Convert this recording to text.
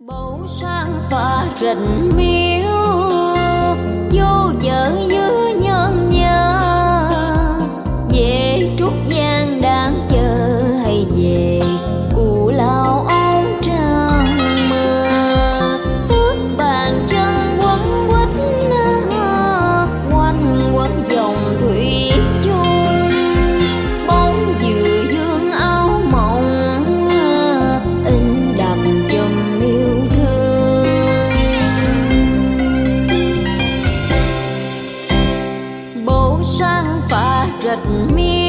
Bầu sang pha rình miếu vô vợ với nhân nhớ về trúc giang đang chờ hay về cụ lao áo trăng mơ ước bàn chân quấn quýt quanh quấn vòng thủy chung bóng dừa dương áo mộng in đậm chùm yêu thương. Bầu sang pha rịch miên